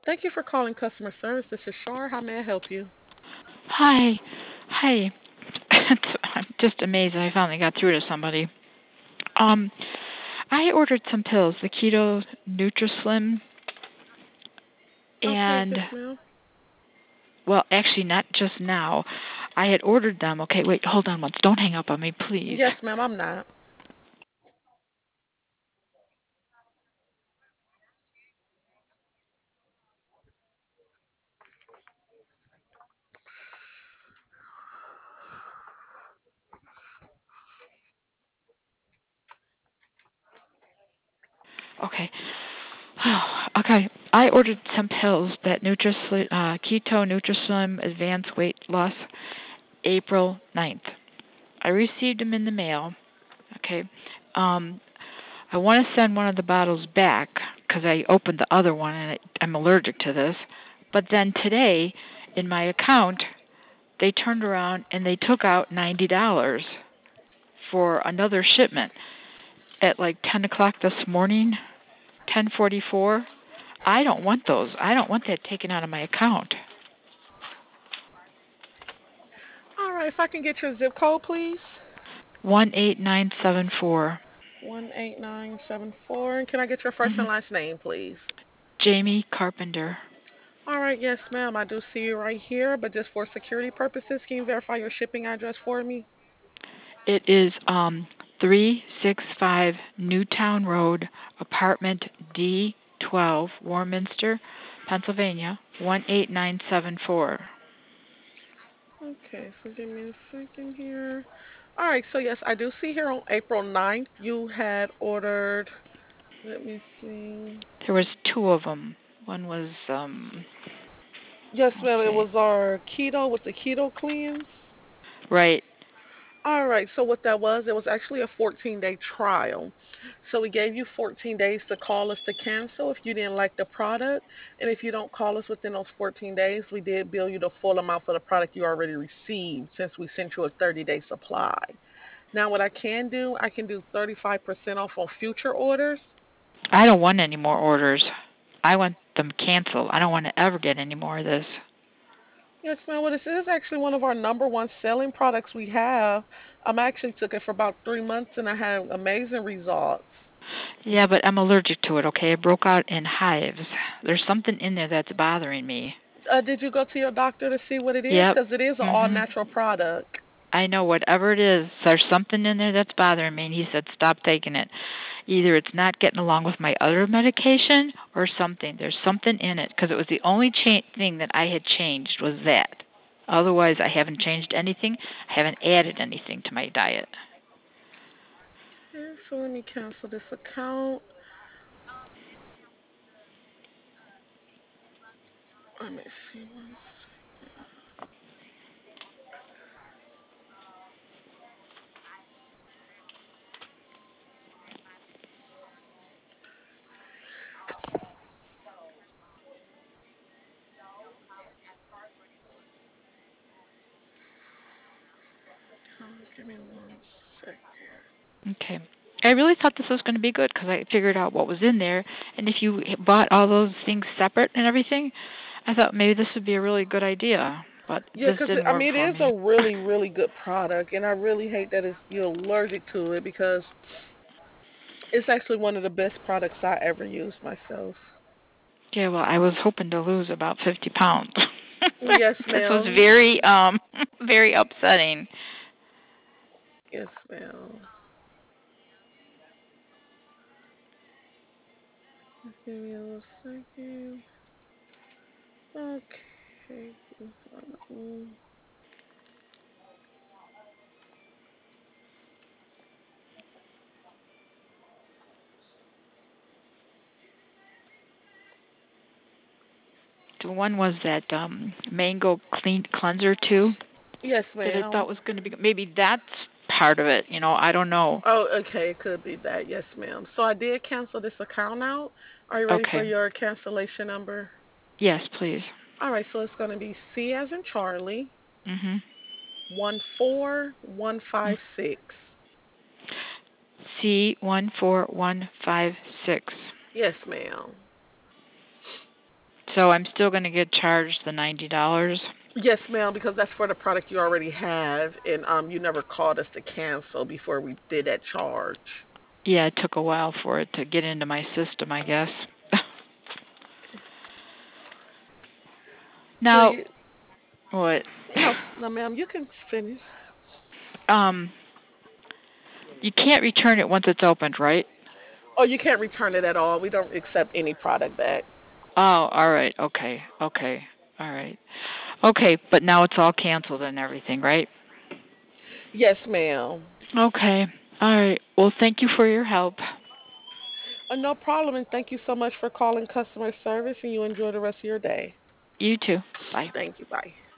Thank you for calling customer service. This is Shar. How may I help you? Hi. Hi. I'm just amazed that I finally got through to somebody. Um, I ordered some pills, the Keto NutriSlim, Okay, and yes, ma'am. well, actually, not just now. I had ordered them. Okay, wait, hold on once. Don't hang up on me, please. Yes, ma'am. I'm not. Okay. Okay. I ordered some pills that Keto NutriSlim Advanced Weight Loss April 9th. I received them in the mail. Okay. Um, I want to send one of the bottles back because I opened the other one and I'm allergic to this. But then today, in my account, they turned around and they took out $90 for another shipment at like 10 o'clock this morning, 10:44. I don't want those. I don't want that taken out of my account. All right. If I can get your zip code, please. 18974. 18974. And can I get your first and Mhm. last name, please? Jamie Carpenter. All right. Yes, ma'am. I do see you right here. But just for security purposes, can you verify your shipping address for me? It is 365 Newtown Road, apartment D12, Warminster, Pennsylvania 18974. Okay. So give me a second here. All right. So yes, I do see here on April 9th you had ordered. Let me see. There was two of them. One was Yes, let's ma'am. It see. was our keto with the keto cleanse. Right. All right. So what that was, it was actually a 14-day trial. So we gave you 14 days to call us to cancel if you didn't like the product. And if you don't call us within those 14 days, we did bill you the full amount for the product you already received since we sent you a 30-day supply. Now, what I can do, I can do 35% off on future orders. I don't want any more orders. I want them canceled. I don't want to ever get any more of this. Yes, ma'am. Well, this is actually one of our number one selling products we have. I actually took it for about 3 months and I had amazing results. Yeah, but I'm allergic to it, okay? It broke out in hives. There's something in there that's bothering me. Did you go to your doctor to see what it is? Yep. Because it is an all Mhm. natural product. I know whatever it is, there's something in there that's bothering me, and he said stop taking it. Either it's not getting along with my other medication or something. There's something in it because it was the only thing that I had changed was that. Otherwise, I haven't changed anything. I haven't added anything to my diet. Okay, so let me cancel this account. Let me see one second. Give me one second. Okay. I really thought this was going to be good because I figured out what was in there, and if you bought all those things separate and everything, I thought maybe this would be a really good idea, but Yeah, this because didn't I work mean it for is a me. really, really good product, and I really hate that you're allergic to it because it's actually one of the best products I ever used myself. Yeah, well, I was hoping to lose about 50 pounds. Yes, This was ma'am. very very upsetting. Yes, ma'am. Give me a little second. Okay. Mm. The one was that mango clean cleanser too Yes, that I ma'am. thought was going to be maybe that's part of it, I don't know. Oh, okay. It could be that. Yes, ma'am. So I did cancel this account out. Are you ready for Okay. your cancellation number? Yes, please. All right. So it's going to be C as in Charlie, Mhm. 14156. C14156. Yes, ma'am. So I'm still going to get charged the $90. Yes, ma'am, because that's for the product you already have, and you never called us to cancel before we did that charge. Yeah, it took a while for it to get into my system, I guess. So Now, what? no, no, ma'am, you can finish. um, you can't return it once it's opened, right? Oh, you can't return it at all. We don't accept any product back. Oh, all right. Okay. Okay. All right. Okay, but now it's all canceled and everything, right? Yes, ma'am. Okay. All right. Well, thank you for your help. No problem, and thank you so much for calling customer service, and you enjoy the rest of your day. You too. Bye. Thank you. Bye.